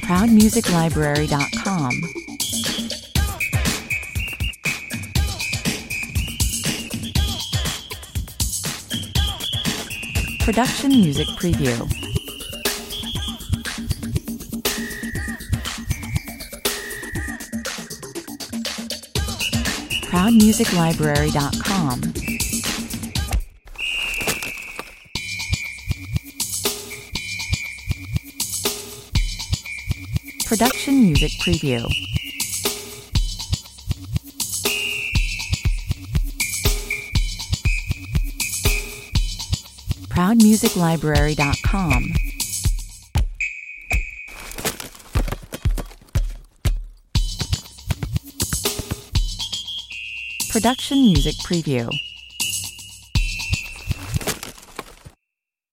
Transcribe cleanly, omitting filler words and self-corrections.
ProudMusicLibrary.com. Production Music Preview. ProudMusicLibrary.com. Production Music Preview. ProudMusicLibrary.com. Production Music Preview.